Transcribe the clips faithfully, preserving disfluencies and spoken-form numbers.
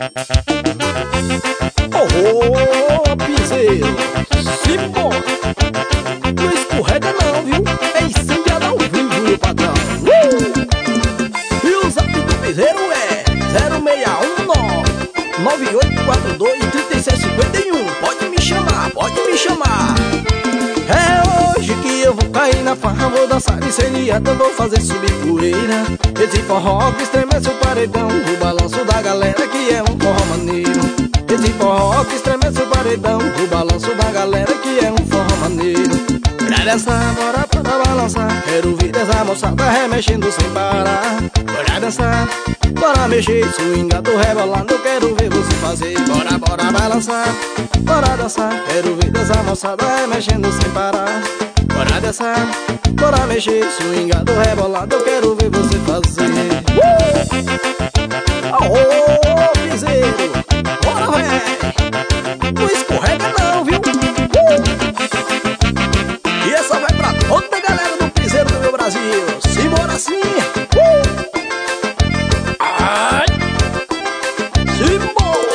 Oh, piseiro, se bora. Não escorrega não, viu? É incendiado ao vivo, meu patrão. uh! E o zap do piseiro é zero seis um nove, nove oito quatro dois, três seis cinco um. Pode me chamar, pode me chamar. É hoje que eu vou cair na farra, vou dançar incendiado, vou fazer subir poeira. Esse forró que estremece o paredão, o balanço da galera que é um forró maneiro. Esse forró que estremece o paredão, o balanço da galera que é um forró maneiro. Pra dançar, bora para balançar, quero ver essa moçada remexendo sem parar. Bora dançar, bora mexer, swingado rebolando, quero ver você fazer. Bora, bora balançar, bora dançar, quero ver essa moçada remexendo sem parar. Bora dançar, bora mexer, swingado rebolado, quero ver você fazer. uh! Aô, piseiro, bora véi, não escorrega não, viu? uh! E essa vai pra toda a galera do piseiro do meu Brasil. Simbora assim. uh! Ai, simbora.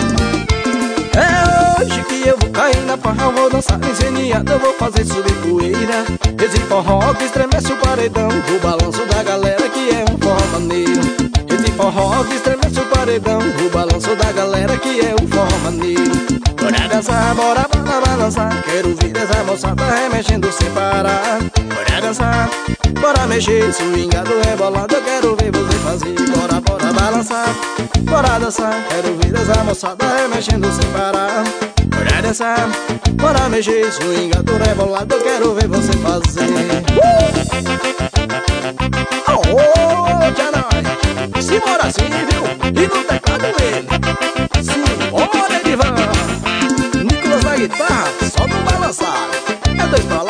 É hoje que eu vou cair na farra, vou dançar incendiado, eu vou fazer subir poeira. Esse forró que estremece o paredão, o balanço da galera que é um forró maneiro. Esse forró que estremece o paredão, o balanço da galera que é um forró maneiro. Bora dançar, bora, bora balançar, quero ver essa moçada remexendo sem parar. Bora dançar, bora mexer, swingado rebolado, eu quero ver você fazer. Bora, bora balançar, bora dançar, quero ver essa moçada remexendo sem parar. Bora dançar, bora mexer, swingado rebolado, eu quero ver você fazer. uh! Aô, tia nós, simbora assim, viu? E no teclado ele, simbora Edivan. Na guitarra, só no balançar. É dois pra lá.